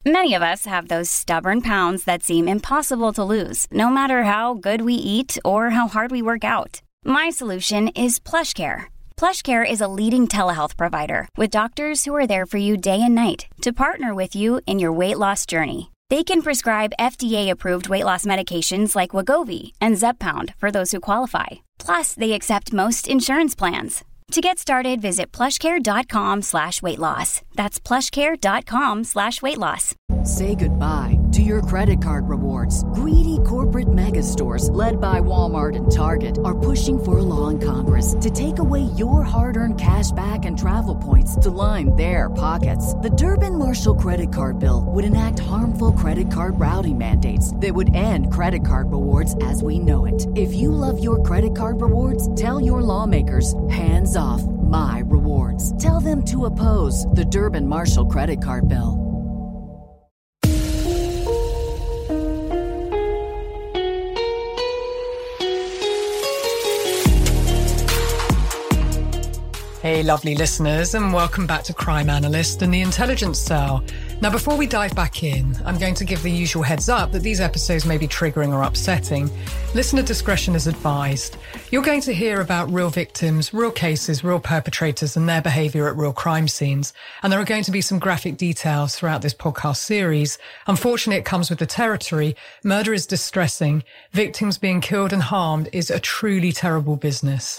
Many of us have those stubborn pounds that seem impossible to lose, no matter how good we eat or how hard we work out. My solution is PlushCare. PlushCare is a leading telehealth provider with doctors who are there for you day and night to partner with you in your weight loss journey. They can prescribe FDA-approved weight loss medications like Wegovy and Zepbound for those who qualify. Plus, they accept most insurance plans. To get started, visit plushcare.com/weightloss. That's plushcare.com/weightloss. Say goodbye to your credit card rewards. Greedy corporate mega stores, led by Walmart and Target, are pushing for a law in Congress to take away your hard-earned cash back and travel points to line their pockets. The Durbin-Marshall credit card bill would enact harmful credit card routing mandates that would end credit card rewards as we know it. If you love your credit card rewards, tell your lawmakers, hands off my rewards. Tell them to oppose the Durbin-Marshall credit card bill. Hey, lovely listeners, and welcome back to Crime Analyst and the Intelligence Cell. Now, before we dive back in, I'm going to give the usual heads up that these episodes may be triggering or upsetting. Listener discretion is advised. You're going to hear about real victims, real cases, real perpetrators, and their behaviour at real crime scenes. And there are going to be some graphic details throughout this podcast series. Unfortunately, it comes with the territory. Murder is distressing. Victims being killed and harmed is a truly terrible business.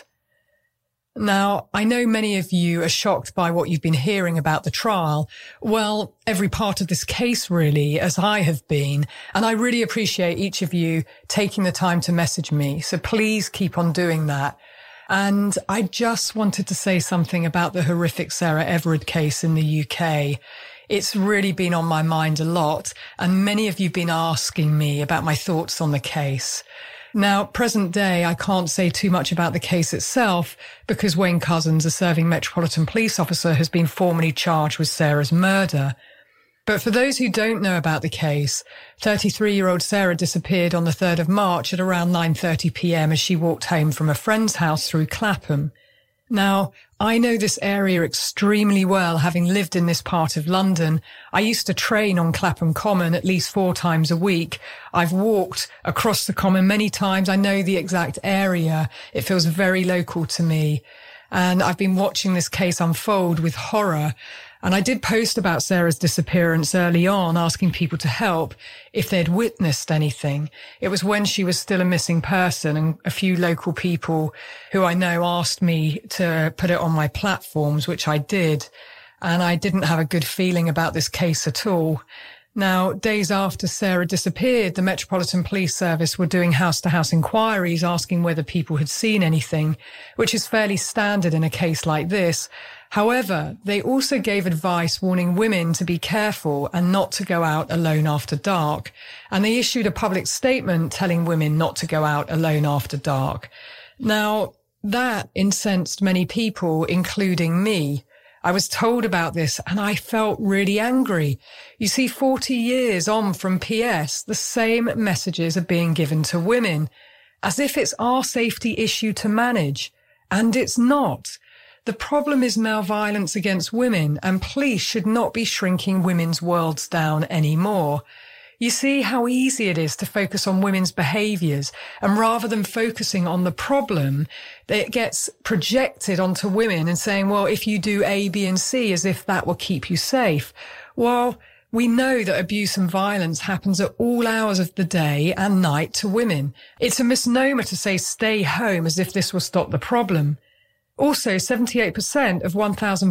Now, I know many of you are shocked by what you've been hearing about the trial. Well, every part of this case, really, as I have been. And I really appreciate each of you taking the time to message me. So please keep on doing that. And I just wanted to say something about the horrific Sarah Everard case in the UK. It's really been on my mind a lot. And many of you have been asking me about my thoughts on the case. Now, present day, I can't say too much about the case itself because Wayne Couzens, a serving Metropolitan Police officer, has been formally charged with Sarah's murder. But for those who don't know about the case, 33-year-old Sarah disappeared on the 3rd of March at around 9:30 p.m. as she walked home from a friend's house through Clapham. Now, I know this area extremely well, having lived in this part of London. I used to train on Clapham Common at least 4 times a week. I've walked across the Common many times. I know the exact area. It feels very local to me. And I've been watching this case unfold with horror. And I did post about Sarah's disappearance early on, asking people to help if they'd witnessed anything. It was when she was still a missing person, and a few local people who I know asked me to put it on my platforms, which I did. And I didn't have a good feeling about this case at all. Now, days after Sarah disappeared, the Metropolitan Police Service were doing house-to-house inquiries, asking whether people had seen anything, which is fairly standard in a case like this. However, they also gave advice warning women to be careful and not to go out alone after dark. And they issued a public statement telling women not to go out alone after dark. Now, that incensed many people, including me. I was told about this and I felt really angry. You see, 40 years on from PS, the same messages are being given to women, as if it's our safety issue to manage. And it's not. The problem is male violence against women, and police should not be shrinking women's worlds down anymore. You see how easy it is to focus on women's behaviours, and rather than focusing on the problem, it gets projected onto women and saying, well, if you do A, B and C, as if that will keep you safe. Well, we know that abuse and violence happens at all hours of the day and night to women. It's a misnomer to say stay home as if this will stop the problem. Also, 78% of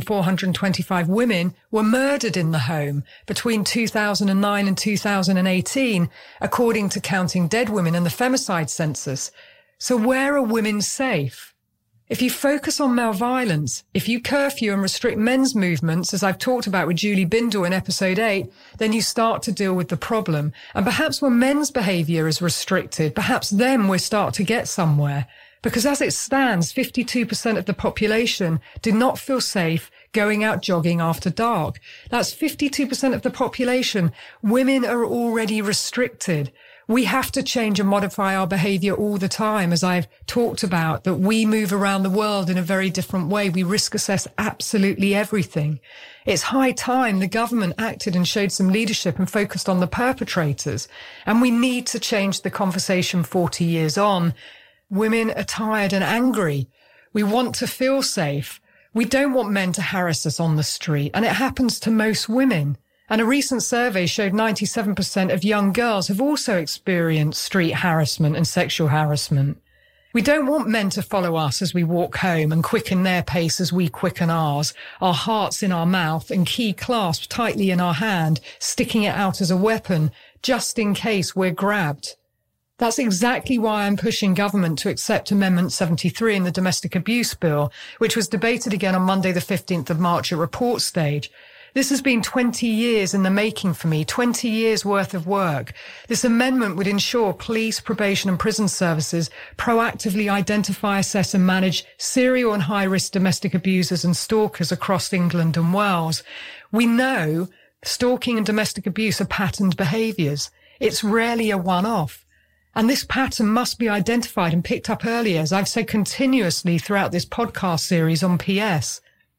1,425 women were murdered in the home between 2009 and 2018, according to Counting Dead Women and the Femicide Census. So where are women safe? If you focus on male violence, if you curfew and restrict men's movements, as I've talked about with Julie Bindel in episode 8, then you start to deal with the problem. And perhaps when men's behaviour is restricted, perhaps then we start to get somewhere. Because as it stands, 52% of the population do not feel safe going out jogging after dark. That's 52% of the population. Women are already restricted. We have to change and modify our behaviour all the time, as I've talked about, that we move around the world in a very different way. We risk assess absolutely everything. It's high time the government acted and showed some leadership and focused on the perpetrators. And we need to change the conversation 40 years on. Women are tired and angry. We want to feel safe. We don't want men to harass us on the street. And it happens to most women. And a recent survey showed 97% of young girls have also experienced street harassment and sexual harassment. We don't want men to follow us as we walk home and quicken their pace as we quicken ours, our hearts in our mouth and key clasped tightly in our hand, sticking it out as a weapon, just in case we're grabbed. That's exactly why I'm pushing government to accept Amendment 73 in the Domestic Abuse Bill, which was debated again on Monday the 15th of March at report stage. This has been 20 years in the making for me, 20 years worth of work. This amendment would ensure police, probation and prison services proactively identify, assess and manage serial and high-risk domestic abusers and stalkers across England and Wales. We know stalking and domestic abuse are patterned behaviours. It's rarely a one-off. And this pattern must be identified and picked up earlier, as I've said continuously throughout this podcast series on PS.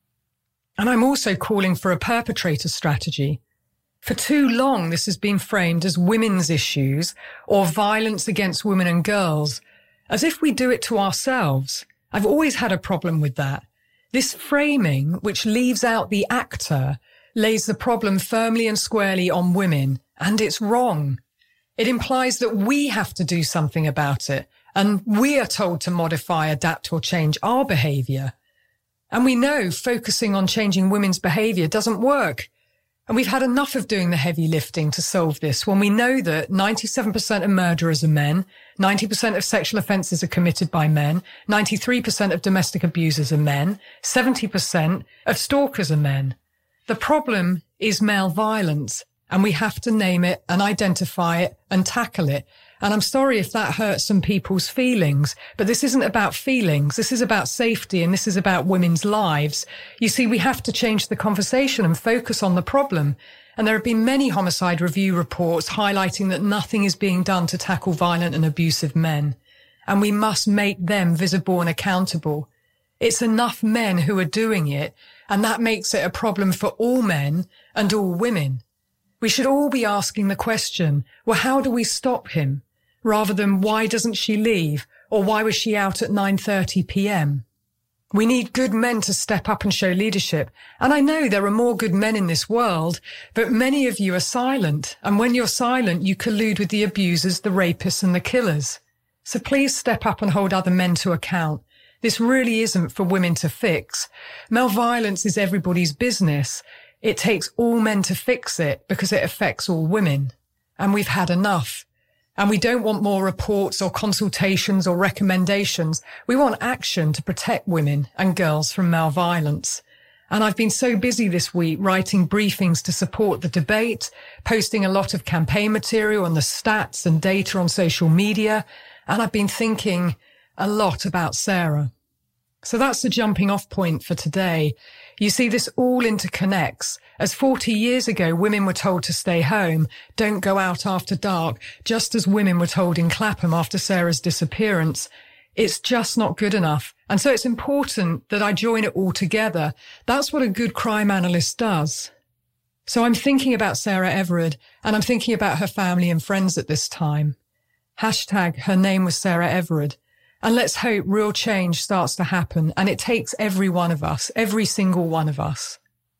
And I'm also calling for a perpetrator strategy. For too long, this has been framed as women's issues or violence against women and girls, as if we do it to ourselves. I've always had a problem with that. This framing, which leaves out the actor, lays the problem firmly and squarely on women, and it's wrong. It implies that we have to do something about it, and we are told to modify, adapt or change our behaviour. And we know focusing on changing women's behaviour doesn't work. And we've had enough of doing the heavy lifting to solve this when we know that 97% of murderers are men, 90% of sexual offences are committed by men, 93% of domestic abusers are men, 70% of stalkers are men. The problem is male violence, and we have to name it and identify it and tackle it. And I'm sorry if that hurts some people's feelings, but this isn't about feelings. This is about safety, and this is about women's lives. You see, we have to change the conversation and focus on the problem. And there have been many homicide review reports highlighting that nothing is being done to tackle violent and abusive men. And we must make them visible and accountable. It's enough men who are doing it, and that makes it a problem for all men and all women. We should all be asking the question, well, how do we stop him? Rather than why doesn't she leave, or why was she out at 9:30 p.m? We need good men to step up and show leadership. And I know there are more good men in this world, but many of you are silent. And when you're silent, you collude with the abusers, the rapists and the killers. So please step up and hold other men to account. This really isn't for women to fix. Male violence is everybody's business. It takes all men to fix it because it affects all women. And we've had enough. And we don't want more reports or consultations or recommendations. We want action to protect women and girls from male violence. And I've been so busy this week writing briefings to support the debate, posting a lot of campaign material on the stats and data on social media. And I've been thinking a lot about Sarah. So that's the jumping off point for today. You see, this all interconnects. As 40 years ago, women were told to stay home, don't go out after dark, just as women were told in Clapham after Sarah's disappearance. It's just not good enough. And so it's important that I join it all together. That's what a good crime analyst does. So I'm thinking about Sarah Everard, and I'm thinking about her family and friends at this time. Hashtag her name was Sarah Everard. And let's hope real change starts to happen. And it takes every one of us, every single one of us.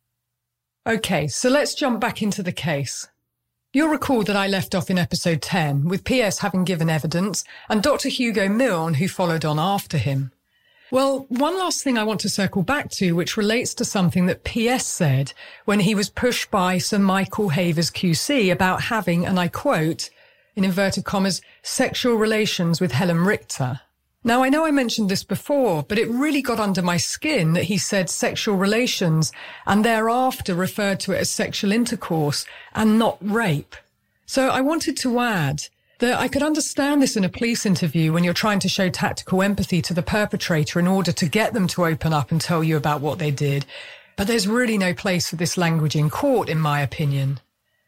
Okay, so let's jump back into the case. You'll recall that I left off in episode 10, with PS having given evidence and Dr. Hugo Milne, who followed on after him. Well, one last thing I want to circle back to, which relates to something that PS said when he was pushed by Sir Michael Havers QC about having, and I quote, in inverted commas, sexual relations with Helen Richter. Now, I know I mentioned this before, but it really got under my skin that he said sexual relations and thereafter referred to it as sexual intercourse and not rape. So I wanted to add that I could understand this in a police interview when you're trying to show tactical empathy to the perpetrator in order to get them to open up and tell you about what they did. But there's really no place for this language in court, in my opinion.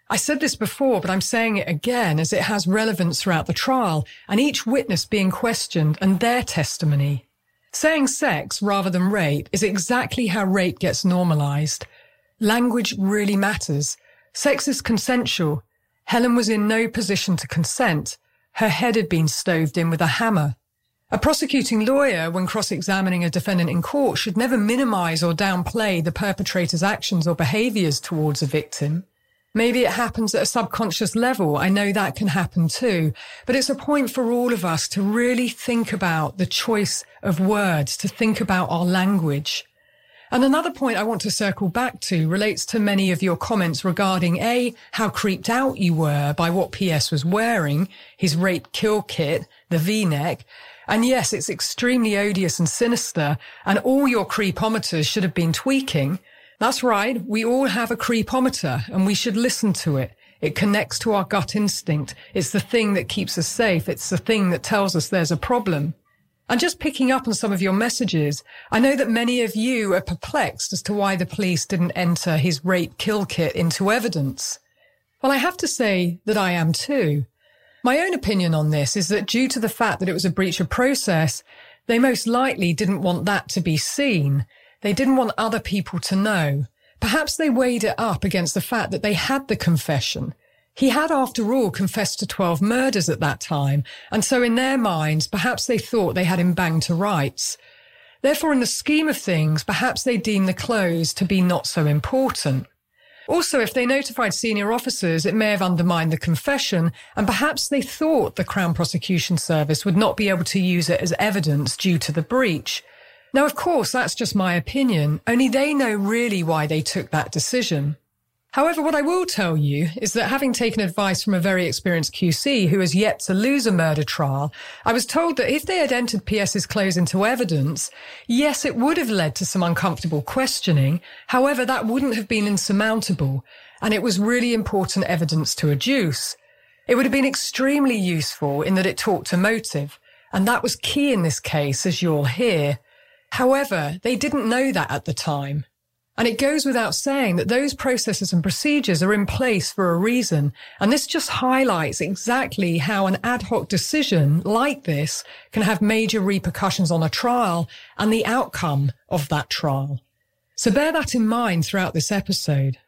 I said this before, but I'm saying it again as it has relevance throughout the trial and each witness being questioned and their testimony. Saying sex rather than rape is exactly how rape gets normalised. Language really matters. Sex is consensual. Helen was in no position to consent. Her head had been stoved in with a hammer. A prosecuting lawyer, when cross-examining a defendant in court, should never minimise or downplay the perpetrator's actions or behaviours towards a victim. Maybe it happens at a subconscious level. I know that can happen too. But it's a point for all of us to really think about the choice of words, to think about our language. And another point I want to circle back to relates to many of your comments regarding A, how creeped out you were by what PS was wearing, his rape kill kit, the V-neck. And yes, it's extremely odious and sinister, and all your creepometers should have been tweaking. That's right, we all have a creepometer, and we should listen to it. It connects to our gut instinct. It's the thing that keeps us safe. It's the thing that tells us there's a problem. And just picking up on some of your messages, I know that many of you are perplexed as to why the police didn't enter his rape kill kit into evidence. Well, I have to say that I am too. My own opinion on this is that due to the fact that it was a breach of process, they most likely didn't want that to be seen. They didn't want other people to know. Perhaps they weighed it up against the fact that they had the confession. He had, after all, confessed to 12 murders at that time, and so in their minds, perhaps they thought they had him banged to rights. Therefore, in the scheme of things, perhaps they deemed the clothes to be not so important. Also, if they notified senior officers, it may have undermined the confession, and perhaps they thought the Crown Prosecution Service would not be able to use it as evidence due to the breach. Now, of course, that's just my opinion. Only they know really why they took that decision. However, what I will tell you is that having taken advice from a very experienced QC who has yet to lose a murder trial, I was told that if they had entered PS's clothes into evidence, yes, it would have led to some uncomfortable questioning. However, that wouldn't have been insurmountable, and it was really important evidence to adduce. It would have been extremely useful in that it talked to motive, and that was key in this case, as you'll hear. However, they didn't know that at the time. And it goes without saying that those processes and procedures are in place for a reason. And this just highlights exactly how an ad hoc decision like this can have major repercussions on a trial and the outcome of that trial. So bear that in mind throughout this episode.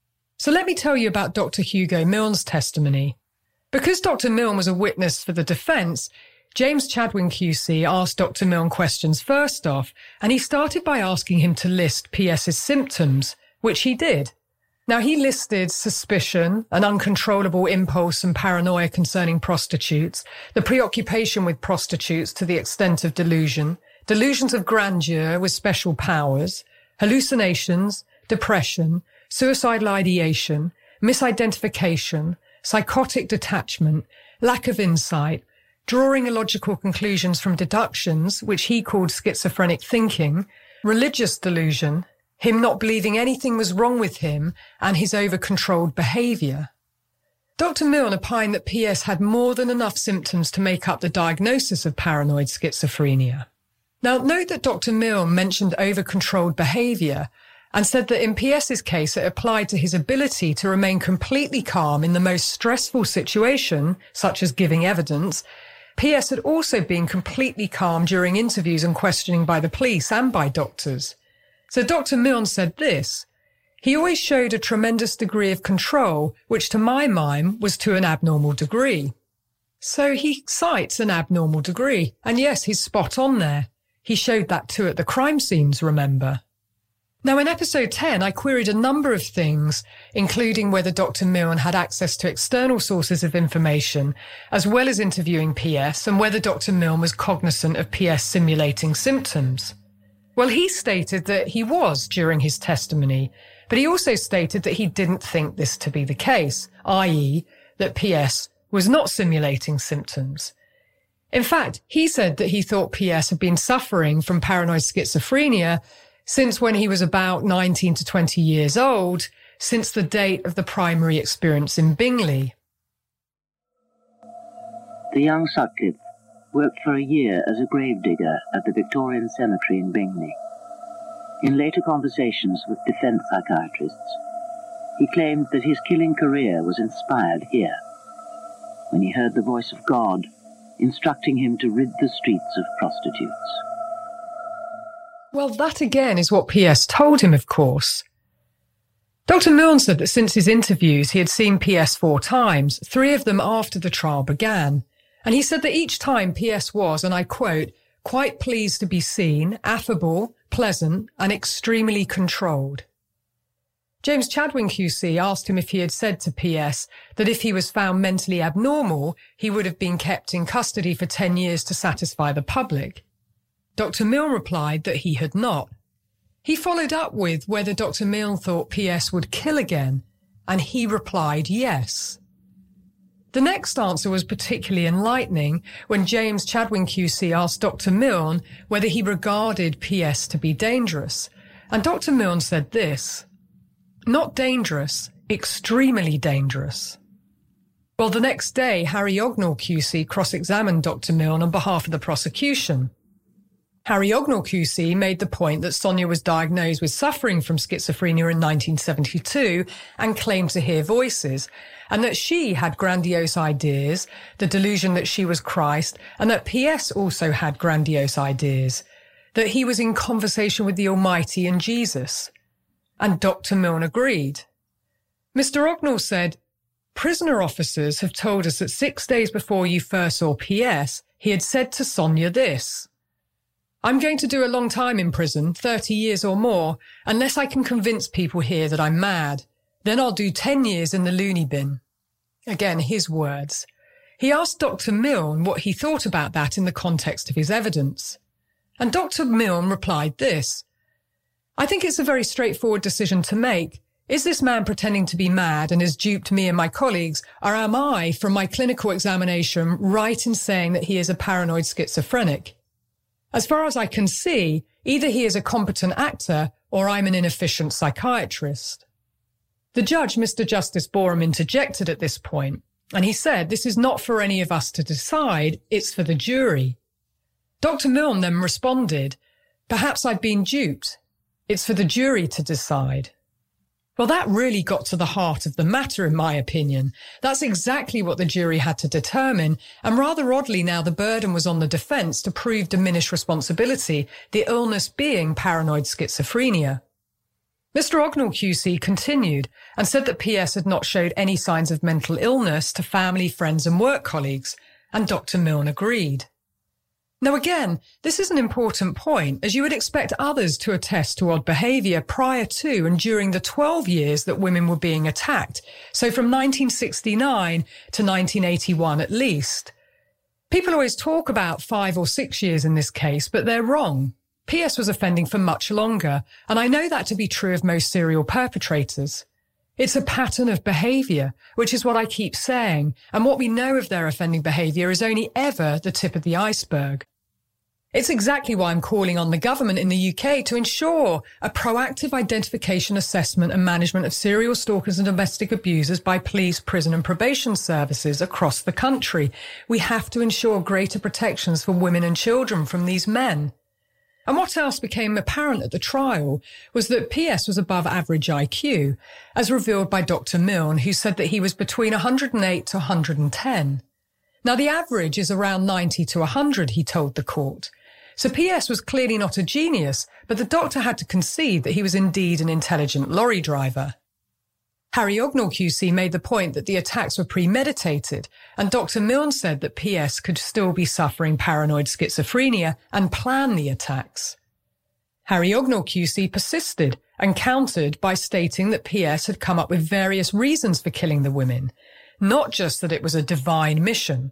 So let me tell you about Dr. Hugo Milne's testimony. Because Dr. Milne was a witness for the defence, James Chadwin QC asked Dr. Milne questions first off, and he started by asking him to list PS's symptoms, which he did. Now, he listed suspicion, an uncontrollable impulse and paranoia concerning prostitutes, the preoccupation with prostitutes to the extent of delusion, delusions of grandeur with special powers, hallucinations, depression, suicidal ideation, misidentification, psychotic detachment, lack of insight, drawing illogical conclusions from deductions, which he called schizophrenic thinking, religious delusion, him not believing anything was wrong with him, and his over-controlled behaviour. Dr. Milne opined that PS had more than enough symptoms to make up the diagnosis of paranoid schizophrenia. Now, note that Dr. Milne mentioned over-controlled behaviour and said that in PS's case it applied to his ability to remain completely calm in the most stressful situation, such as giving evidence. PS had also been completely calm during interviews and questioning by the police and by doctors. So Dr. Milne said this: he always showed a tremendous degree of control, which to my mind was to an abnormal degree. So he cites an abnormal degree. And yes, he's spot on there. He showed that too at the crime scenes, remember? Now, in episode 10, I queried a number of things, including whether Dr. Milne had access to external sources of information, as well as interviewing PS, and whether Dr. Milne was cognizant of PS simulating symptoms. Well, he stated that he was during his testimony, but he also stated that he didn't think this to be the case, i.e., that PS was not simulating symptoms. In fact, he said that he thought PS had been suffering from paranoid schizophrenia since when he was about 19 to 20 years old, since the date of the primary experience in Bingley. The young Sutcliffe worked for a year as a gravedigger at the Victorian Cemetery in Bingley. In later conversations with defence psychiatrists, He claimed that his killing career was inspired here, when he heard the voice of God instructing him to rid the streets of prostitutes. Well, that again is what P.S. told him, of course. Dr. Milne said that since his interviews, he had seen P.S. 4 times, 3 of them after the trial began. And he said that each time P.S. was, and I quote, quite pleased to be seen, affable, pleasant, and extremely controlled. James Chadwin QC asked him if he had said to P.S. that if he was found mentally abnormal, he would have been kept in custody for 10 years to satisfy the public. Dr. Milne replied that he had not. He followed up with whether Dr. Milne thought P.S. would kill again, and he replied yes. The next answer was particularly enlightening when James Chadwin QC asked Dr. Milne whether he regarded P.S. to be dangerous, and Dr. Milne said this: "Not dangerous, extremely dangerous." Well, the next day, Harry Ognall QC cross-examined Dr. Milne on behalf of the prosecution. Harry Ognall QC made the point that Sonia was diagnosed with suffering from schizophrenia in 1972 and claimed to hear voices, and that she had grandiose ideas, the delusion that she was Christ, and that P.S. also had grandiose ideas, that he was in conversation with the Almighty and Jesus. And Dr. Milne agreed. Mr. Ognall said, "Prisoner officers have told us that 6 days before you first saw P.S., he had said to Sonia this: 'I'm going to do a long time in prison, 30 years or more, unless I can convince people here that I'm mad. Then I'll do 10 years in the loony bin.'" Again, his words. He asked Dr. Milne what he thought about that in the context of his evidence. And Dr. Milne replied this: "I think it's a very straightforward decision to make. Is this man pretending to be mad and has duped me and my colleagues, or am I, from my clinical examination, right in saying that he is a paranoid schizophrenic? As far as I can see, either he is a competent actor or I'm an inefficient psychiatrist." The judge, Mr. Justice Boreham, interjected at this point, and he said, "This is not for any of us to decide, it's for the jury." Dr. Milne then responded, "Perhaps I've been duped. It's for the jury to decide." Well, that really got to the heart of the matter, in my opinion. That's exactly what the jury had to determine, and rather oddly now the burden was on the defence to prove diminished responsibility, the illness being paranoid schizophrenia. Mr. Ognall QC continued and said that P.S. had not showed any signs of mental illness to family, friends and work colleagues, and Dr. Milne agreed. Now again, this is an important point, as you would expect others to attest to odd behaviour prior to and during the 12 years that women were being attacked, so from 1969 to 1981 at least. People always talk about 5 or 6 years in this case, but they're wrong. P.S. was offending for much longer, and I know that to be true of most serial perpetrators. It's a pattern of behaviour, which is what I keep saying, and what we know of their offending behaviour is only ever the tip of the iceberg. It's exactly why I'm calling on the government in the UK to ensure a proactive identification, assessment and management of serial stalkers and domestic abusers by police, prison and probation services across the country. We have to ensure greater protections for women and children from these men. And what else became apparent at the trial was that P.S. was above average IQ, as revealed by Dr. Milne, who said that he was between 108 to 110. Now, the average is around 90 to 100, he told the court. So P.S. was clearly not a genius, but the doctor had to concede that he was indeed an intelligent lorry driver. Harry Ognall QC made the point that the attacks were premeditated, and Dr. Milne said that P.S. could still be suffering paranoid schizophrenia and plan the attacks. Harry Ognall QC persisted and countered by stating that P.S. had come up with various reasons for killing the women, not just that it was a divine mission.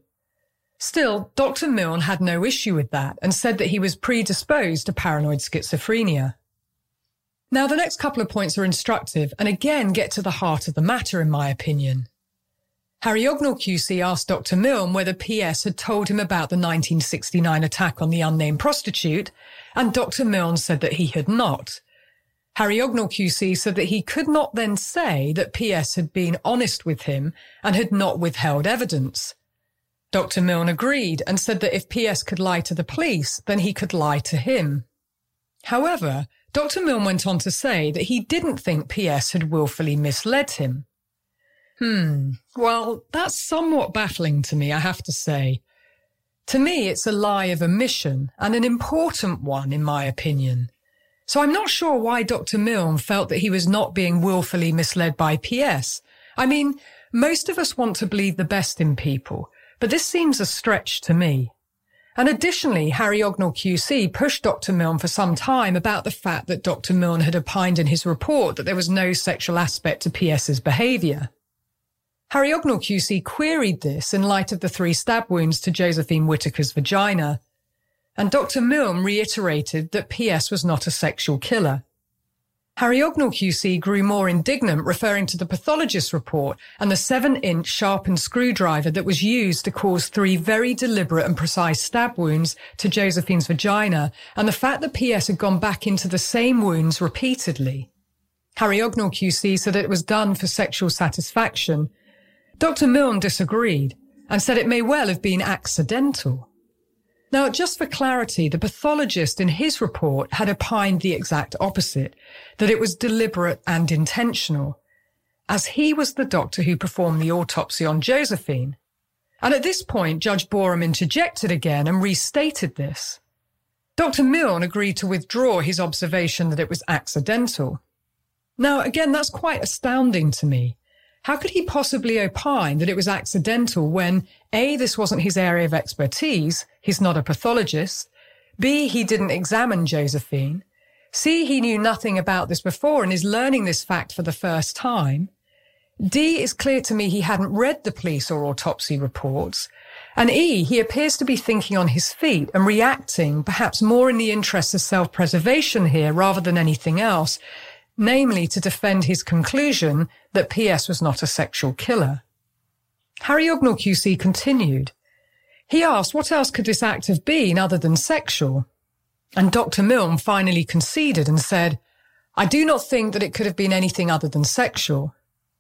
Still, Dr. Milne had no issue with that and said that he was predisposed to paranoid schizophrenia. Now, the next couple of points are instructive and again get to the heart of the matter, in my opinion. Harry Ognall QC asked Dr. Milne whether P.S. had told him about the 1969 attack on the unnamed prostitute, and Dr. Milne said that he had not. Harry Ognall QC said that he could not then say that P.S. had been honest with him and had not withheld evidence. Dr. Milne agreed and said that if P.S. could lie to the police, then he could lie to him. However, Dr. Milne went on to say that he didn't think PS had willfully misled him. Well, that's somewhat baffling to me, I have to say. To me, it's a lie of omission, and an important one, in my opinion. So I'm not sure why Dr. Milne felt that he was not being willfully misled by PS. I mean, most of us want to believe the best in people, but this seems a stretch to me. And additionally, Harry Ognall QC pushed Dr. Milne for some time about the fact that Dr. Milne had opined in his report that there was no sexual aspect to PS's behaviour. Harry Ognall QC queried this in light of the 3 stab wounds to Josephine Whittaker's vagina, and Dr. Milne reiterated that PS was not a sexual killer. Harry Ognall QC grew more indignant, referring to the pathologist's report and the 7-inch sharpened screwdriver that was used to cause 3 very deliberate and precise stab wounds to Josephine's vagina, and the fact that PS had gone back into the same wounds repeatedly. Harry Ognall QC said it was done for sexual satisfaction. Dr. Milne disagreed and said it may well have been accidental. Now, just for clarity, the pathologist in his report had opined the exact opposite, that it was deliberate and intentional, as he was the doctor who performed the autopsy on Josephine. And at this point, Judge Boreham interjected again and restated this. Dr. Milne agreed to withdraw his observation that it was accidental. Now, again, that's quite astounding to me. How could he possibly opine that it was accidental when, A, this wasn't his area of expertise, he's not a pathologist, B, he didn't examine Josephine, C, he knew nothing about this before and is learning this fact for the first time, D, it's clear to me he hadn't read the police or autopsy reports, and E, he appears to be thinking on his feet and reacting perhaps more in the interests of self-preservation here rather than anything else, namely to defend his conclusion that PS was not a sexual killer. Harry Ognall QC continued. He asked what else could this act have been other than sexual? And Dr. Milne finally conceded and said, I do not think that it could have been anything other than sexual.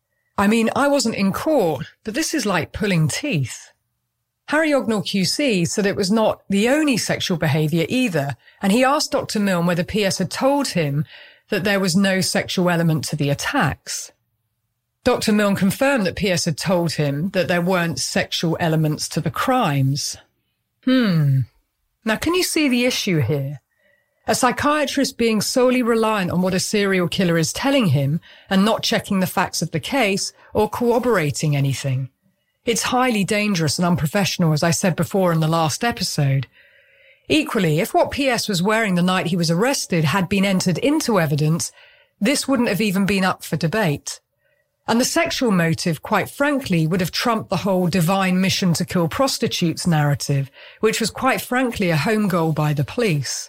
I mean, I wasn't in court, but this is like pulling teeth. Harry Ognall QC said it was not the only sexual behaviour either, and he asked Dr. Milne whether PS had told him that there was no sexual element to the attacks. Dr. Milne confirmed that PS had told him that there weren't sexual elements to the crimes. Now, can you see the issue here? A psychiatrist being solely reliant on what a serial killer is telling him and not checking the facts of the case or corroborating anything. It's highly dangerous and unprofessional, as I said before in the last episode. Equally, if what PS was wearing the night he was arrested had been entered into evidence, this wouldn't have even been up for debate. And the sexual motive, quite frankly, would have trumped the whole divine mission to kill prostitutes narrative, which was quite frankly a home goal by the police.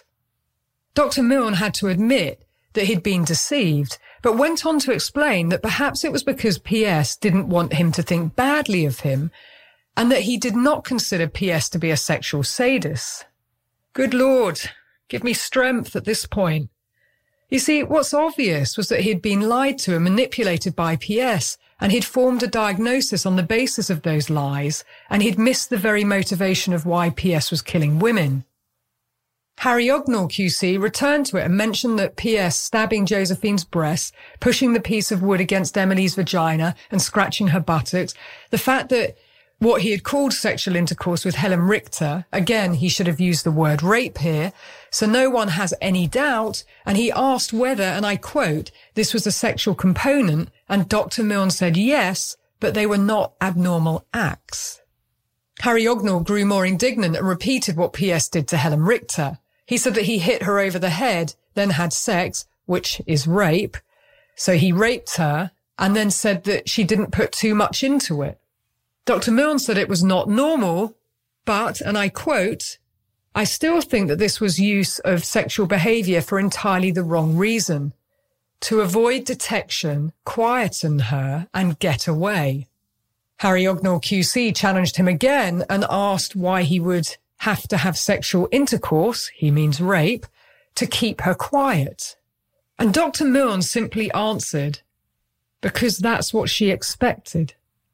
Dr. Milne had to admit that he'd been deceived, but went on to explain that perhaps it was because PS didn't want him to think badly of him, and that he did not consider PS to be a sexual sadist. Good Lord, give me strength at this point. You see, what's obvious was that he'd been lied to and manipulated by PS, and he'd formed a diagnosis on the basis of those lies, and he'd missed the very motivation of why PS was killing women. Harry Ognall QC returned to it and mentioned that PS stabbing Josephine's breast, pushing the piece of wood against Emily's vagina and scratching her buttocks, the fact that what he had called sexual intercourse with Helen Richter, again, he should have used the word rape here, so no one has any doubt, and he asked whether, and I quote, this was a sexual component, and Dr. Milne said yes, but they were not abnormal acts. Harry Ognall grew more indignant and repeated what PS did to Helen Richter. He said that he hit her over the head, then had sex, which is rape, so he raped her, and then said that she didn't put too much into it. Dr. Milne said it was not normal, but, and I quote, I still think that this was use of sexual behaviour for entirely the wrong reason. To avoid detection, quieten her and get away. Harry Ognall QC challenged him again and asked why he would have to have sexual intercourse, he means rape, to keep her quiet. And Dr. Milne simply answered, because that's what she expected.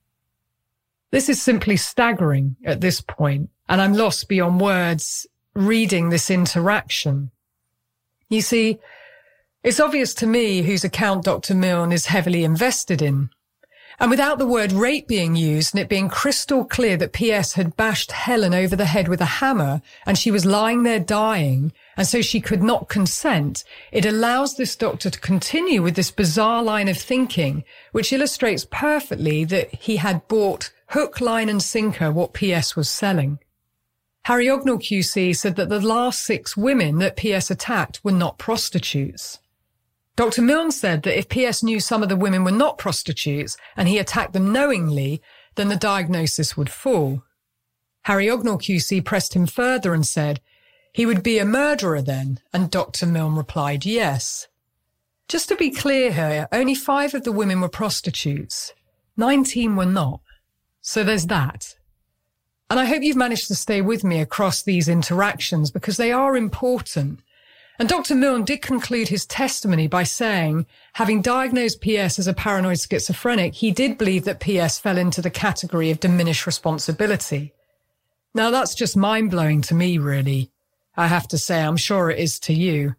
This is simply staggering at this point, and I'm lost beyond words reading this interaction. You see, It's obvious to me whose account Dr. Milne is heavily invested in. And without the word rape being used and it being crystal clear that PS had bashed Helen over the head with a hammer and she was lying there dying and so she could not consent, it allows this doctor to continue with this bizarre line of thinking, which illustrates perfectly that he had bought hook, line and sinker what PS was selling. Harry Ognall QC said that the last 6 women that PS attacked were not prostitutes. Dr. Milne said that if PS knew some of the women were not prostitutes and he attacked them knowingly, then the diagnosis would fall. Harry Ognall QC pressed him further and said, he would be a murderer then, and Dr. Milne replied yes. Just to be clear here, only 5 of the women were prostitutes. 19 were not. So there's that. And I hope you've managed to stay with me across these interactions because they are important. And Dr. Milne did conclude his testimony by saying, having diagnosed PS as a paranoid schizophrenic, he did believe that PS fell into the category of diminished responsibility. Now that's just mind-blowing to me, really. I have to say, I'm sure it is to you.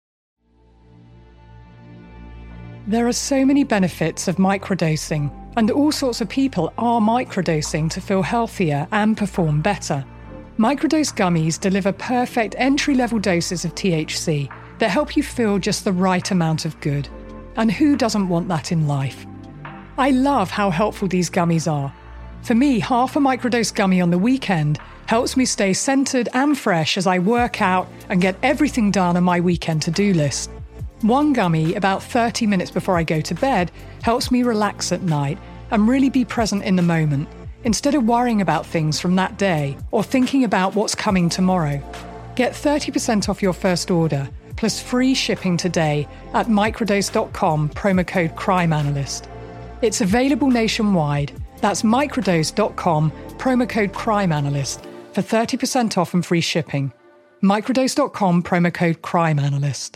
There are so many benefits of microdosing, and all sorts of people are microdosing to feel healthier and perform better. Microdose gummies deliver perfect entry-level doses of THC that help you feel just the right amount of good. And who doesn't want that in life? I love how helpful these gummies are. For me, half a microdose gummy on the weekend helps me stay centered and fresh as I work out and get everything done on my weekend to-do list. One gummy, about 30 minutes before I go to bed, helps me relax at night and really be present in the moment, instead of worrying about things from that day or thinking about what's coming tomorrow. Get 30% off your first order, plus free shipping today at microdose.com, promo code CRIMEANALYST. It's available nationwide. That's microdose.com, promo code CRIMEANALYST for 30% off and free shipping. Microdose.com, promo code CRIMEANALYST.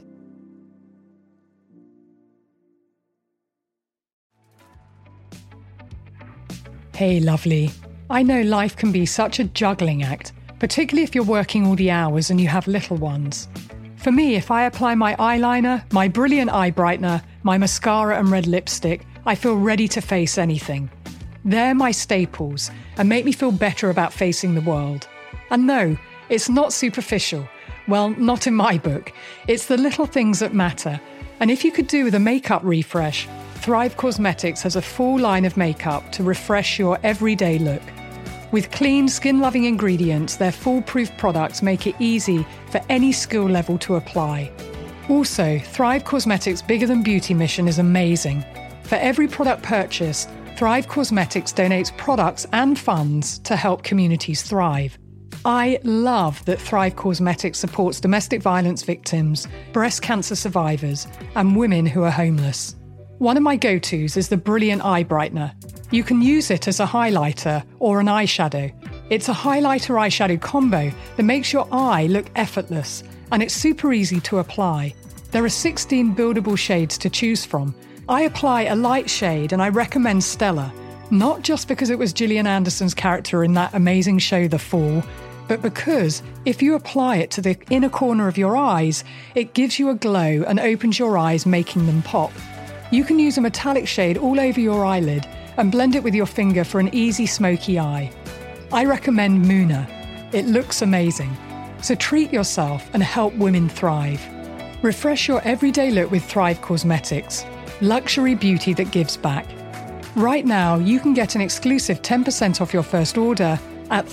Hey, lovely. I know life can be such a juggling act, particularly if you're working all the hours and you have little ones. For me, if I apply my eyeliner, my brilliant eye brightener, my mascara and red lipstick, I feel ready to face anything. They're my staples and make me feel better about facing the world. And no, it's not superficial. Well, not in my book. It's the little things that matter. And if you could do with a makeup refresh, Thrive Causemetics has a full line of makeup to refresh your everyday look. With clean, skin-loving ingredients, their foolproof products make it easy for any skill level to apply. Also, Thrive Causemetics' Bigger Than Beauty mission is amazing. For every product purchased, Thrive Causemetics donates products and funds to help communities thrive. I love that Thrive Causemetics supports domestic violence victims, breast cancer survivors, and women who are homeless. One of my go-tos is the Brilliant Eye Brightener. You can use it as a highlighter or an eyeshadow. It's a highlighter-eyeshadow combo that makes your eye look effortless, and it's super easy to apply. There are 16 buildable shades to choose from. I apply a light shade and I recommend Stella, not just because it was Gillian Anderson's character in that amazing show The Fall, but because if you apply it to the inner corner of your eyes, it gives you a glow and opens your eyes, making them pop. You can use a metallic shade all over your eyelid and blend it with your finger for an easy smoky eye. I recommend Muna. It looks amazing. So treat yourself and help women thrive. Refresh your everyday look with Thrive Causemetics, luxury beauty that gives back. Right now, you can get an exclusive 10% off your first order at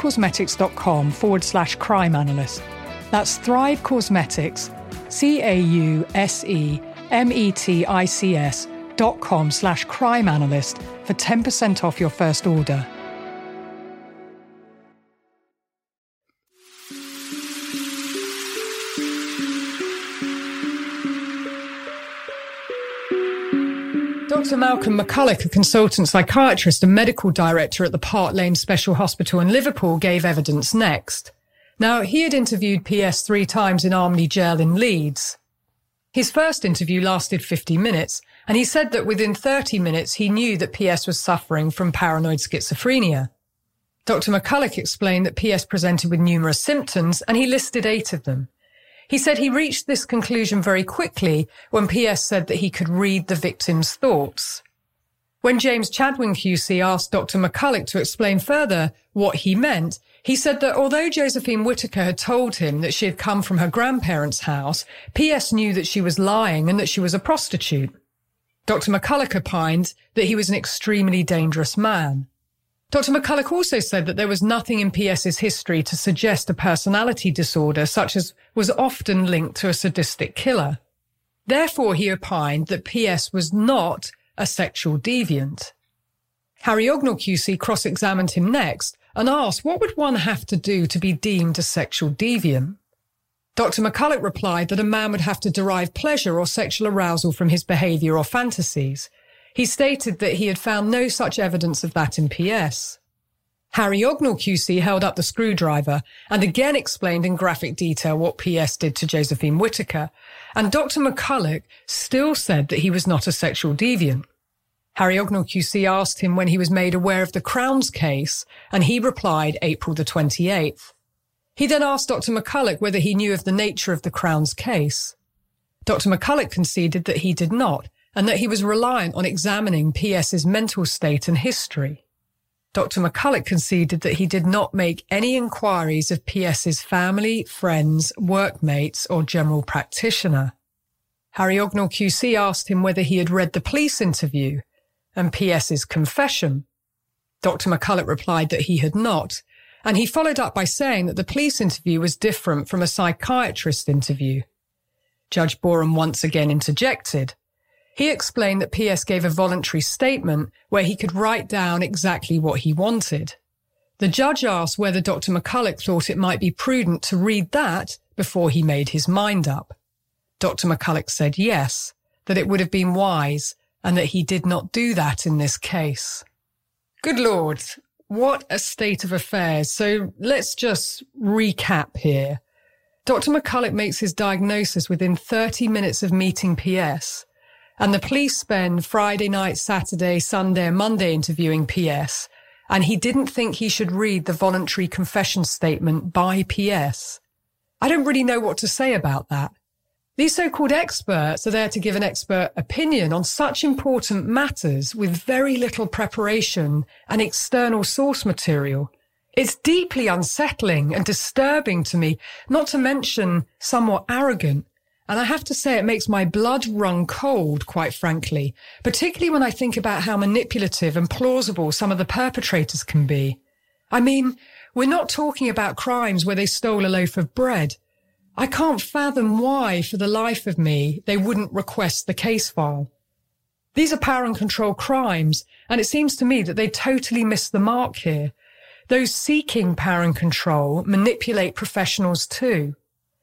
thrivecausemetics.com/crimeanalyst. That's Thrive Causemetics, CAUSEMETICS.com/crimeanalyst for 10% off your first order. Dr. Malcolm McCulloch, a consultant psychiatrist and medical director at the Park Lane Special Hospital in Liverpool, gave evidence next. Now, he had interviewed PS 3 times in Armley Jail in Leeds. His first interview lasted 50 minutes, and he said that within 30 minutes he knew that PS was suffering from paranoid schizophrenia. Dr. McCulloch explained that PS presented with numerous symptoms, and he listed 8 of them. He said he reached this conclusion very quickly when PS said that he could read the victim's thoughts. When James Chadwin QC asked Dr. McCulloch to explain further what he meant, he said that although Josephine Whitaker had told him that she had come from her grandparents' house, PS knew that she was lying and that she was a prostitute. Dr. McCulloch opined that he was an extremely dangerous man. Dr. McCulloch also said that there was nothing in PS's history to suggest a personality disorder such as was often linked to a sadistic killer. Therefore, he opined that PS was not a sexual deviant. Harry Ognall QC cross-examined him next and asked what would one have to do to be deemed a sexual deviant. Dr. McCulloch replied that a man would have to derive pleasure or sexual arousal from his behaviour or fantasies. He stated that he had found no such evidence of that in PS. Harry Ognall QC held up the screwdriver and again explained in graphic detail what PS did to Josephine Whitaker, and Dr. McCulloch still said that he was not a sexual deviant. Harry Ognall QC asked him when he was made aware of the Crown's case, and he replied April the 28th. He then asked Dr. McCulloch whether he knew of the nature of the Crown's case. Dr. McCulloch conceded that he did not, and that he was reliant on examining PS's mental state and history. Dr. McCulloch conceded that he did not make any inquiries of PS's family, friends, workmates, or general practitioner. Harry Ognall QC asked him whether he had read the police interview and PS's confession. Dr. McCulloch replied that he had not, and he followed up by saying that the police interview was different from a psychiatrist interview. Judge Boren once again interjected. He explained that PS gave a voluntary statement where he could write down exactly what he wanted. The judge asked whether Dr. McCulloch thought it might be prudent to read that before he made his mind up. Dr. McCulloch said yes, that it would have been wise, and that he did not do that in this case. Good Lord, what a state of affairs. So let's just recap here. Dr. McCulloch makes his diagnosis within 30 minutes of meeting PS, and the police spend Friday night, Saturday, Sunday and Monday interviewing PS, and he didn't think he should read the voluntary confession statement by PS. I don't really know what to say about that. These so-called experts are there to give an expert opinion on such important matters with very little preparation and external source material. It's deeply unsettling and disturbing to me, not to mention somewhat arrogant. And I have to say it makes my blood run cold, quite frankly, particularly when I think about how manipulative and plausible some of the perpetrators can be. I mean, we're not talking about crimes where they stole a loaf of bread. I can't fathom why, for the life of me, they wouldn't request the case file. These are power and control crimes, and it seems to me that they totally missed the mark here. Those seeking power and control manipulate professionals too.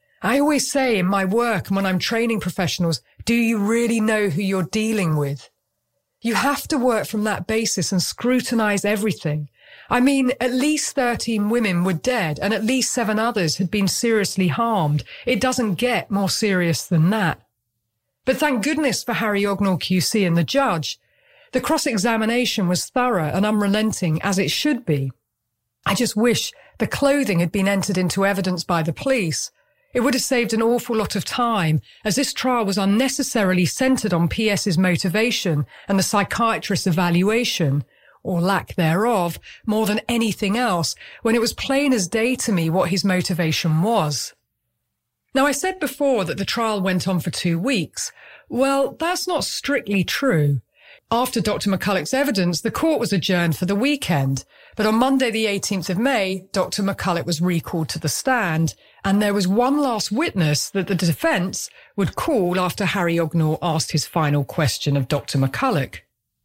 I always say in my work and when I'm training professionals, do you really know who you're dealing with? You have to work from that basis and scrutinize everything. I mean, at least 13 women were dead and at least 7 others had been seriously harmed. It doesn't get more serious than that. But thank goodness for Harry Ognall QC and the judge. The cross-examination was thorough and unrelenting, as it should be. I just wish the clothing had been entered into evidence by the police. It would have saved an awful lot of time, as this trial was unnecessarily centred on PS's motivation and the psychiatrist's evaluation, or lack thereof, more than anything else, when it was plain as day to me what his motivation was. Now, I said before that the trial went on for 2 weeks. Well, that's not strictly true. After Dr. McCulloch's evidence, the court was adjourned for the weekend, but on Monday the 18th of May, Dr. McCulloch was recalled to the stand, and there was one last witness that the defence would call after Harry Ognall asked his final question of Dr. McCulloch.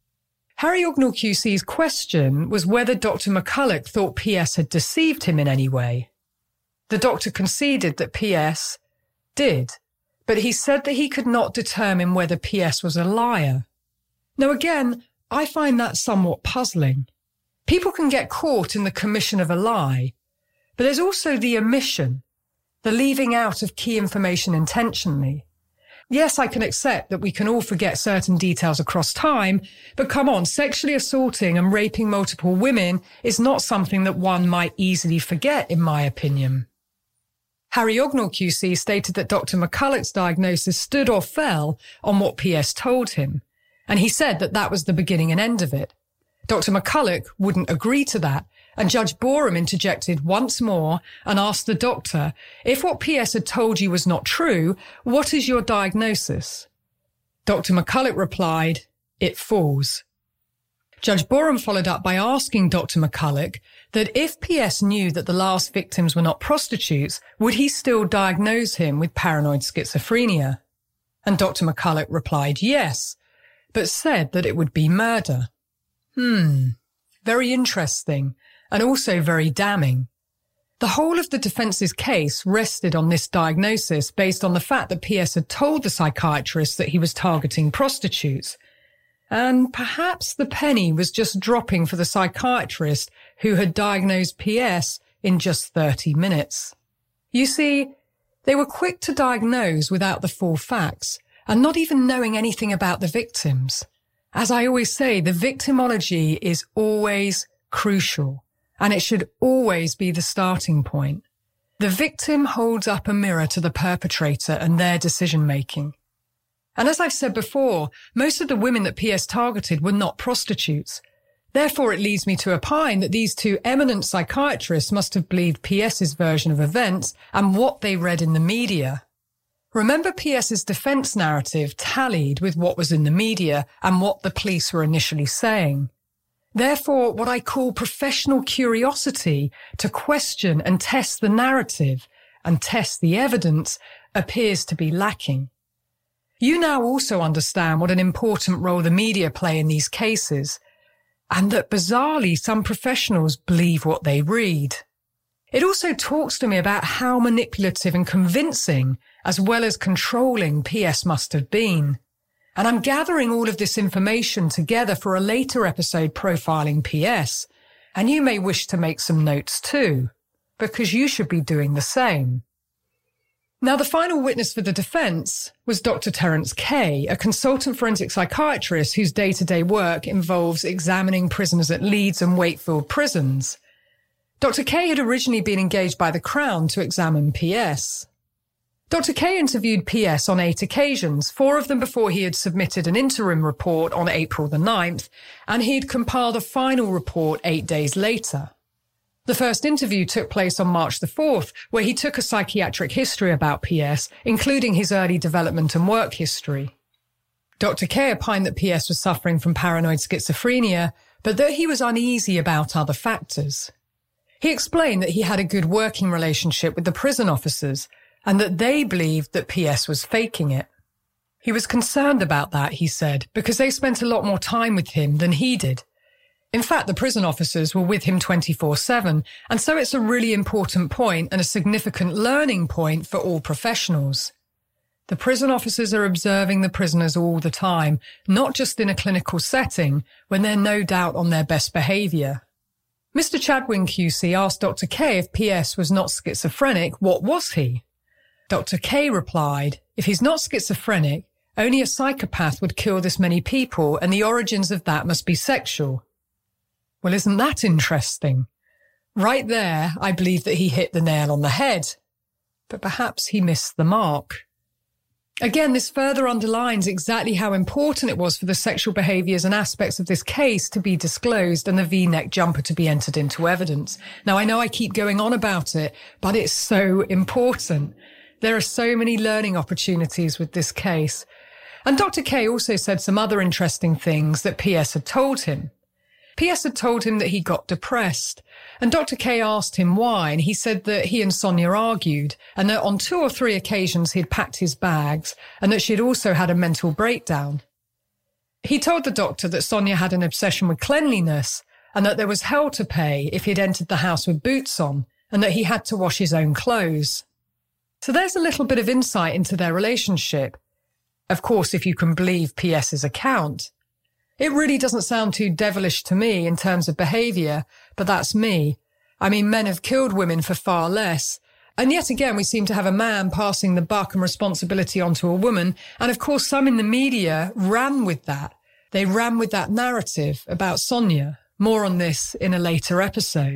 Harry Ognall QC's question was whether Dr. McCulloch thought PS had deceived him in any way. The doctor conceded that PS did, but he said that he could not determine whether PS was a liar. Now again, I find that somewhat puzzling. People can get caught in the commission of a lie, but there's also the omission, the leaving out of key information intentionally. Yes, I can accept that we can all forget certain details across time, but come on, sexually assaulting and raping multiple women is not something that one might easily forget, in my opinion. Harry Ognall QC stated that Dr. McCulloch's diagnosis stood or fell on what PS told him, and he said that that was the beginning and end of it. Dr. McCulloch wouldn't agree to that, and Judge Boreham interjected once more and asked the doctor, if what PS had told you was not true, what is your diagnosis? Dr. McCulloch replied, it falls. Judge Boreham followed up by asking Dr. McCulloch that if PS knew that the last victims were not prostitutes, would he still diagnose him with paranoid schizophrenia? And Dr. McCulloch replied yes, but said that it would be murder. Very interesting, and also very damning. The whole of the defence's case rested on this diagnosis based on the fact that PS had told the psychiatrist that he was targeting prostitutes. And perhaps the penny was just dropping for the psychiatrist who had diagnosed PS in just 30 minutes. You see, they were quick to diagnose without the full facts, and not even knowing anything about the victims. As I always say, the victimology is always crucial, and it should always be the starting point. The victim holds up a mirror to the perpetrator and their decision-making. And as I've said before, most of the women that PS targeted were not prostitutes. Therefore, it leads me to opine that these two eminent psychiatrists must have believed PS's version of events and what they read in the media. Remember, PS's defence narrative tallied with what was in the media and what the police were initially saying. Therefore, what I call professional curiosity to question and test the narrative and test the evidence appears to be lacking. You now also understand what an important role the media play in these cases, and that bizarrely some professionals believe what they read. It also talks to me about how manipulative and convincing, as well as controlling, PS must have been. And I'm gathering all of this information together for a later episode profiling PS, and you may wish to make some notes too, because you should be doing the same. Now, the final witness for the defence was Dr. Terence Kay, a consultant forensic psychiatrist whose day-to-day work involves examining prisoners at Leeds and Wakefield prisons. Dr. Kay had originally been engaged by the Crown to examine PS. Dr. Kay interviewed PS on 8 occasions, 4 of them before he had submitted an interim report on April the 9th, and he'd compiled a final report 8 days later. The first interview took place on March the 4th, where he took a psychiatric history about PS, including his early development and work history. Dr. Kay opined that PS was suffering from paranoid schizophrenia, but that he was uneasy about other factors. He explained that he had a good working relationship with the prison officers, and that they believed that PS was faking it. He was concerned about that, he said, because they spent a lot more time with him than he did. In fact, the prison officers were with him 24/7, and so it's a really important point and a significant learning point for all professionals. The prison officers are observing the prisoners all the time, not just in a clinical setting, when they're no doubt on their best behaviour. Mr. Chadwin QC asked Dr. Kay if PS was not schizophrenic, what was he? Dr. Kay replied, if he's not schizophrenic, only a psychopath would kill this many people, and the origins of that must be sexual. Well, isn't that interesting? Right there, I believe that he hit the nail on the head. But perhaps he missed the mark. Again, this further underlines exactly how important it was for the sexual behaviours and aspects of this case to be disclosed and the V-neck jumper to be entered into evidence. Now, I know I keep going on about it, but it's so important. There are so many learning opportunities with this case. And Dr. Kay also said some other interesting things that PS had told him. PS had told him that he got depressed, and Dr. Kay asked him why, and he said that he and Sonia argued, and that on 2 or 3 occasions he'd packed his bags, and that she'd also had a mental breakdown. He told the doctor that Sonia had an obsession with cleanliness, and that there was hell to pay if he'd entered the house with boots on, and that he had to wash his own clothes. So there's a little bit of insight into their relationship. Of course, if you can believe PS's account. It really doesn't sound too devilish to me in terms of behaviour, but that's me. I mean, men have killed women for far less. And yet again, we seem to have a man passing the buck and responsibility onto a woman. And of course, some in the media ran with that. They ran with that narrative about Sonia. More on this in a later episode.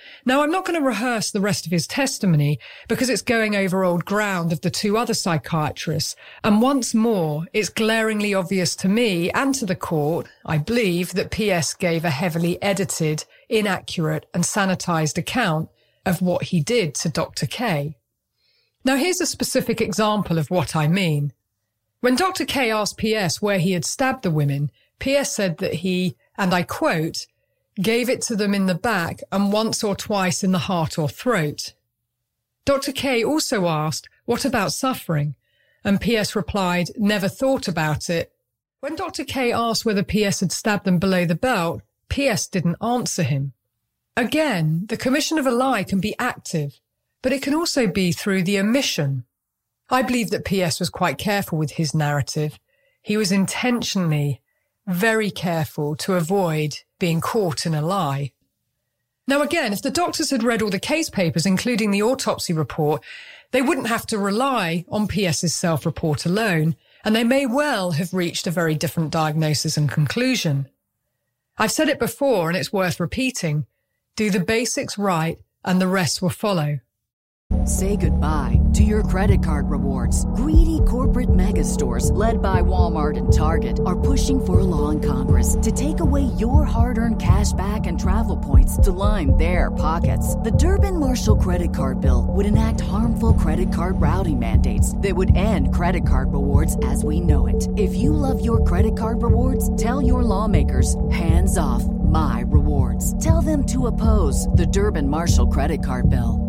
Now, I'm not going to rehearse the rest of his testimony because it's going over old ground of the two other psychiatrists. And once more, it's glaringly obvious to me and to the court, I believe, that PS gave a heavily edited, inaccurate and sanitized account of what he did to Dr. K. Now, here's a specific example of what I mean. When Dr. K asked PS where he had stabbed the women, PS said that he, and I quote, gave it to them in the back and once or twice in the heart or throat. Dr. K also asked, what about suffering? And PS replied, never thought about it. When Dr. K asked whether PS had stabbed them below the belt, PS didn't answer him. Again, the commission of a lie can be active, but it can also be through the omission. I believe that PS was quite careful with his narrative. He was intentionally very careful to avoid being caught in a lie. Now again, if the doctors had read all the case papers, including the autopsy report, they wouldn't have to rely on PS's self-report alone, and they may well have reached a very different diagnosis and conclusion. I've said it before, and it's worth repeating. Do the basics right, and the rest will follow. Say goodbye to your credit card rewards. Greedy corporate mega stores, led by Walmart and Target, are pushing for a law in Congress to take away your hard-earned cash back and travel points to line their pockets. The Durbin-Marshall credit card bill would enact harmful credit card routing mandates that would end credit card rewards as we know it. If you love your credit card rewards, tell your lawmakers, hands off my rewards. Tell them to oppose the Durbin-Marshall credit card bill.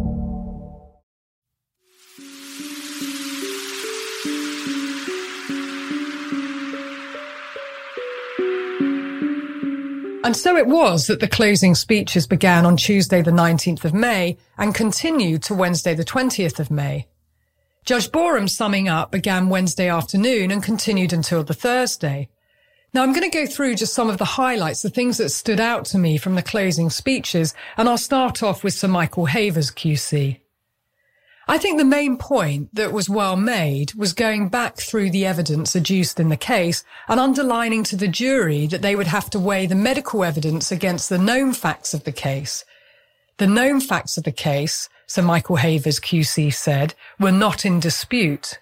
And so it was that the closing speeches began on Tuesday the 19th of May and continued to Wednesday the 20th of May. Judge Borum's summing up began Wednesday afternoon and continued until the Thursday. Now I'm going to go through just some of the highlights, the things that stood out to me from the closing speeches, and I'll start off with Sir Michael Havers QC. I think the main point that was well made was going back through the evidence adduced in the case and underlining to the jury that they would have to weigh the medical evidence against the known facts of the case. The known facts of the case, Sir Michael Havers QC said, were not in dispute.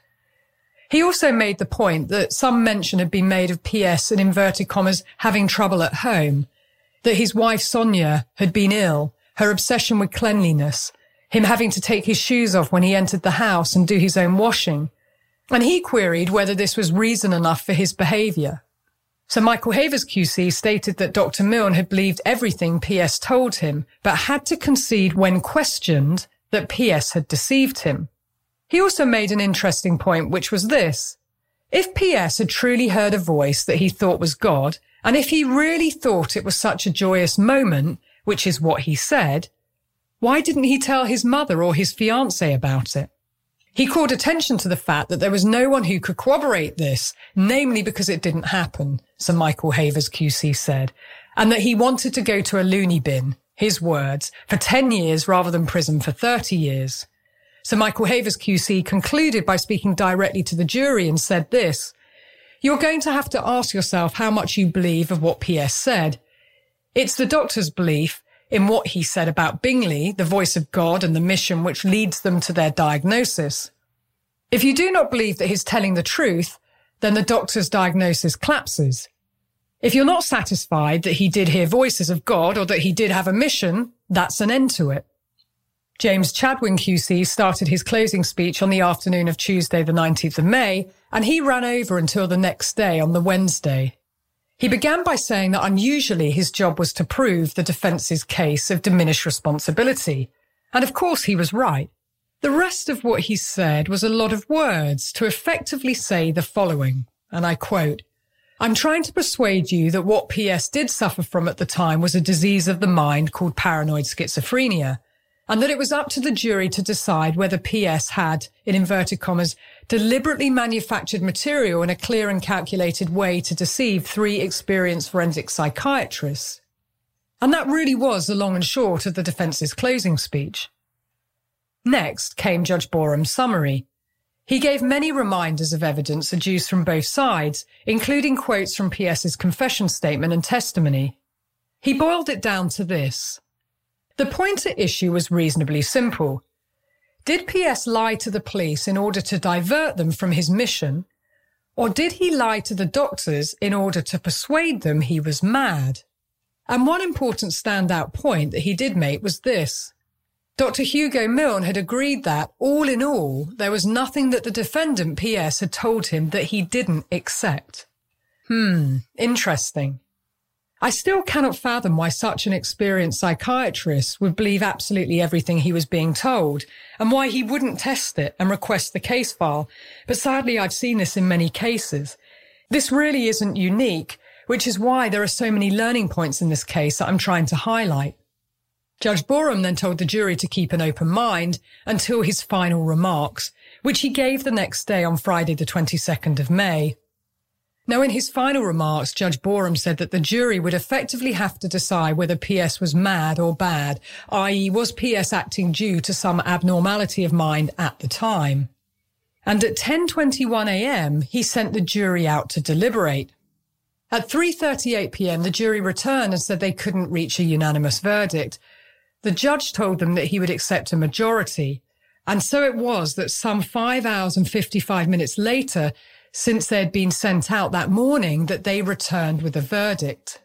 He also made the point that some mention had been made of PS, in inverted commas, having trouble at home, that his wife Sonia had been ill, her obsession with cleanliness, him having to take his shoes off when he entered the house and do his own washing. And he queried whether this was reason enough for his behaviour. So Michael Havers QC stated that Dr. Milne had believed everything PS told him, but had to concede when questioned that PS had deceived him. He also made an interesting point, which was this. If PS had truly heard a voice that he thought was God, and if he really thought it was such a joyous moment, which is what he said, why didn't he tell his mother or his fiancée about it? He called attention to the fact that there was no one who could corroborate this, namely because it didn't happen, Sir Michael Havers QC said, and that he wanted to go to a loony bin, his words, for 10 years rather than prison for 30 years. Sir Michael Havers QC concluded by speaking directly to the jury and said this, "You're going to have to ask yourself how much you believe of what PS said. It's the doctor's belief in what he said about Bingley, the voice of God and the mission which leads them to their diagnosis. If you do not believe that he's telling the truth, then the doctor's diagnosis collapses. If you're not satisfied that he did hear voices of God or that he did have a mission, that's an end to it." James Chadwin QC started his closing speech on the afternoon of Tuesday the 19th of May, and he ran over until the next day on the Wednesday. He began by saying that unusually his job was to prove the defence's case of diminished responsibility. And of course he was right. The rest of what he said was a lot of words to effectively say the following, and I quote, "I'm trying to persuade you that what PS did suffer from at the time was a disease of the mind called paranoid schizophrenia, and that it was up to the jury to decide whether PS had, in inverted commas, deliberately manufactured material in a clear and calculated way to deceive 3 experienced forensic psychiatrists." And that really was the long and short of the defence's closing speech. Next came Judge Borum's summary. He gave many reminders of evidence adduced from both sides, including quotes from PS's confession statement and testimony. He boiled it down to this. The point at issue was reasonably simple. Did PS lie to the police in order to divert them from his mission, or did he lie to the doctors in order to persuade them he was mad? And one important standout point that he did make was this. Dr. Hugo Milne had agreed that, all in all, there was nothing that the defendant PS had told him that he didn't accept. Interesting. I still cannot fathom why such an experienced psychiatrist would believe absolutely everything he was being told, and why he wouldn't test it and request the case file. But sadly, I've seen this in many cases. This really isn't unique, which is why there are so many learning points in this case that I'm trying to highlight. Judge Boreham then told the jury to keep an open mind until his final remarks, which he gave the next day on Friday the 22nd of May. Now, in his final remarks, Judge Boreham said that the jury would effectively have to decide whether PS was mad or bad, i.e. was PS acting due to some abnormality of mind at the time. And at 10:21 a.m, he sent the jury out to deliberate. At 3:38 p.m, the jury returned and said they couldn't reach a unanimous verdict. The judge told them that he would accept a majority. And so it was that some 5 hours and 55 minutes later, since they'd been sent out that morning, that they returned with a verdict.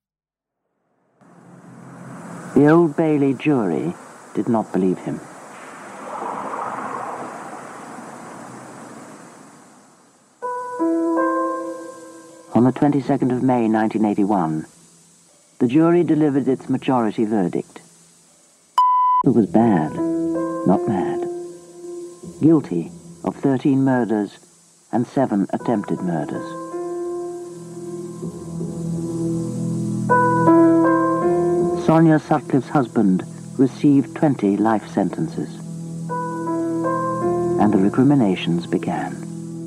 The Old Bailey jury did not believe him. On the 22nd of May 1981, the jury delivered its majority verdict. It was bad, not mad. Guilty of 13 murders and 7 attempted murders. Sonia Sutcliffe's husband received 20 life sentences, and the recriminations began.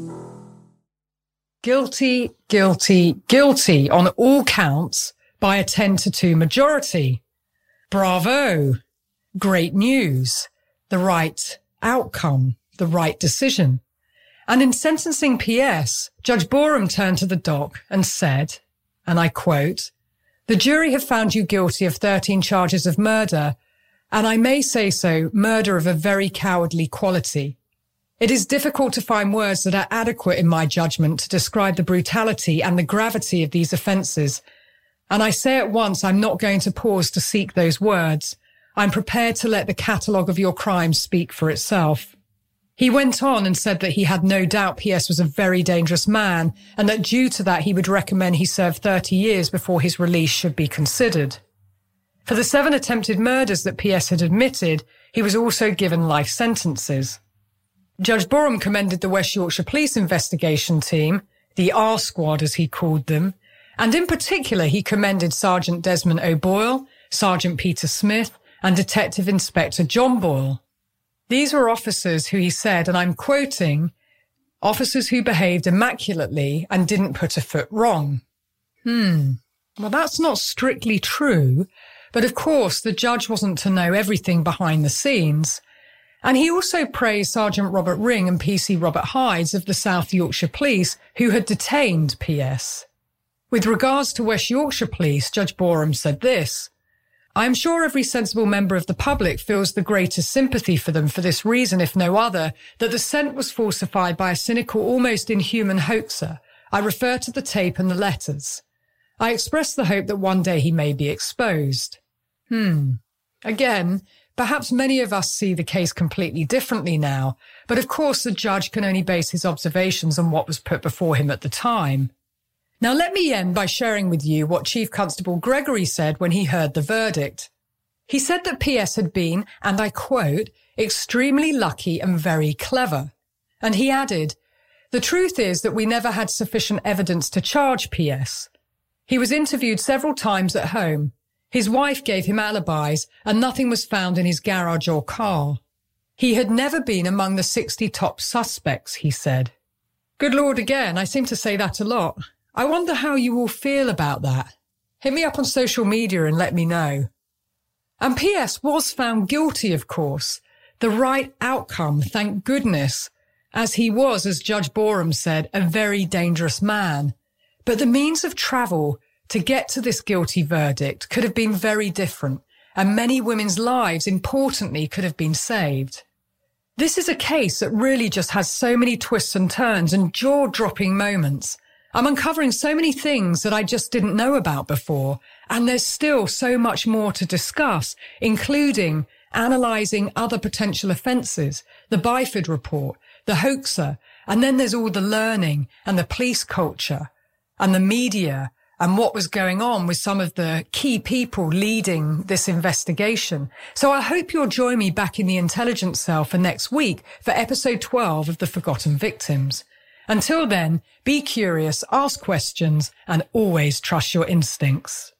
Guilty, guilty, guilty on all counts by a 10-2 majority. Bravo! Great news. The right outcome, the right decision. And in sentencing PS, Judge Boreham turned to the dock and said, and I quote, "The jury have found you guilty of 13 charges of murder, and I may say so, murder of a very cowardly quality. It is difficult to find words that are adequate in my judgment to describe the brutality and the gravity of these offences. And I say at once, I'm not going to pause to seek those words. I'm prepared to let the catalogue of your crimes speak for itself." He went on and said that he had no doubt PS was a very dangerous man, and that due to that he would recommend he serve 30 years before his release should be considered. For the 7 attempted murders that PS had admitted, he was also given life sentences. Judge Boreham commended the West Yorkshire Police investigation team, the R Squad as he called them, and in particular he commended Sergeant Desmond O'Boyle, Sergeant Peter Smith, and Detective Inspector John Boyle. These were officers who he said, and I'm quoting, "officers who behaved immaculately and didn't put a foot wrong." Well, that's not strictly true, but of course the judge wasn't to know everything behind the scenes. And he also praised Sergeant Robert Ring and PC Robert Hydes of the South Yorkshire Police, who had detained PS. With regards to West Yorkshire Police, Judge Boreham said this, "I am sure every sensible member of the public feels the greatest sympathy for them for this reason, if no other, that the scent was falsified by a cynical, almost inhuman hoaxer. I refer to the tape and the letters. I express the hope that one day he may be exposed." Again, perhaps many of us see the case completely differently now, but of course the judge can only base his observations on what was put before him at the time. Now let me end by sharing with you what Chief Constable Gregory said when he heard the verdict. He said that PS had been, and I quote, "extremely lucky and very clever." And he added, "The truth is that we never had sufficient evidence to charge PS. He was interviewed several times at home. His wife gave him alibis, and nothing was found in his garage or car. He had never been among the 60 top suspects," he said. Good Lord again, I seem to say that a lot. I wonder how you all feel about that. Hit me up on social media and let me know. And PS was found guilty, of course. The right outcome, thank goodness, as he was, as Judge Boreham said, a very dangerous man. But the means of travel to get to this guilty verdict could have been very different, and many women's lives, importantly, could have been saved. This is a case that really just has so many twists and turns and jaw-dropping moments. I'm uncovering so many things that I just didn't know about before, and there's still so much more to discuss, including analysing other potential offences, the Byford report, the hoaxer, and then there's all the learning and the police culture and the media and what was going on with some of the key people leading this investigation. So I hope you'll join me back in the Intelligence Cell for next week for episode 12 of The Forgotten Victims. Until then, be curious, ask questions, and always trust your instincts.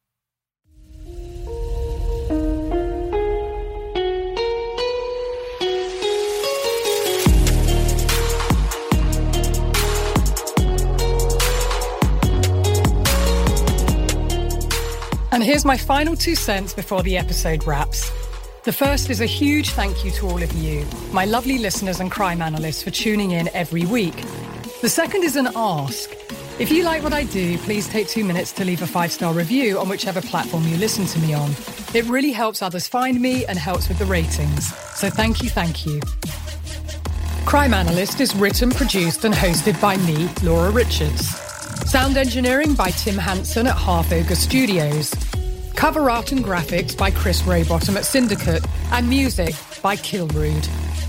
And here's my final 2 cents before the episode wraps. The first is a huge thank you to all of you, my lovely listeners and crime analysts, for tuning in every week. The second is an ask. If you like what I do, please take 2 minutes to leave a 5-star review on whichever platform you listen to me on. It really helps others find me and helps with the ratings. So thank you. Crime Analyst is written, produced and hosted by me, Laura Richards. Sound engineering by Tim Hansen at Half Ogre Studios. Cover art and graphics by Chris Raybottom at Syndicate, and music by Kilrude.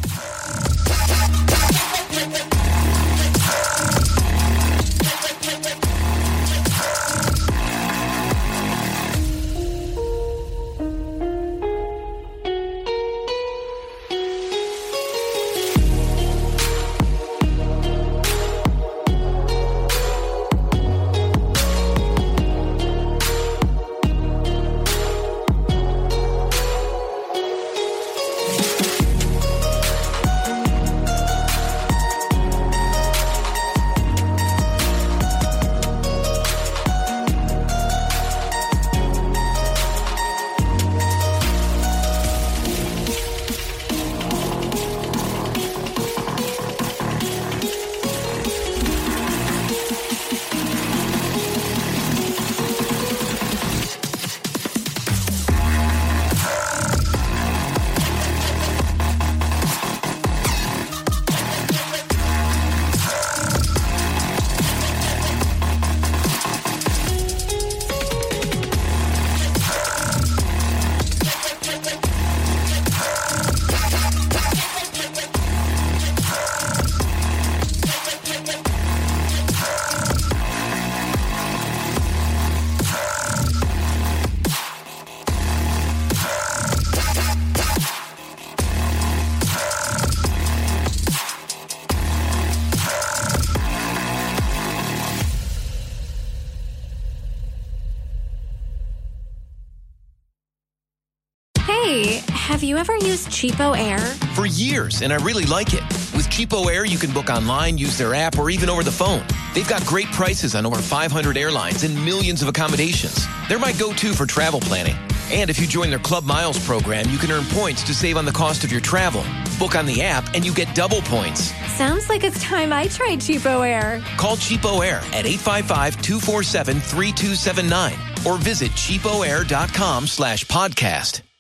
Have you ever used Cheapo Air? For years, and I really like it. With Cheapo Air, you can book online, use their app, or even over the phone. They've got great prices on over 500 airlines and millions of accommodations. They're my go-to for travel planning. And if you join their Club Miles program, you can earn points to save on the cost of your travel. Book on the app, and you get double points. Sounds like it's time I tried Cheapo Air. Call Cheapo Air at 855-247-3279 or visit cheapoair.com/podcast.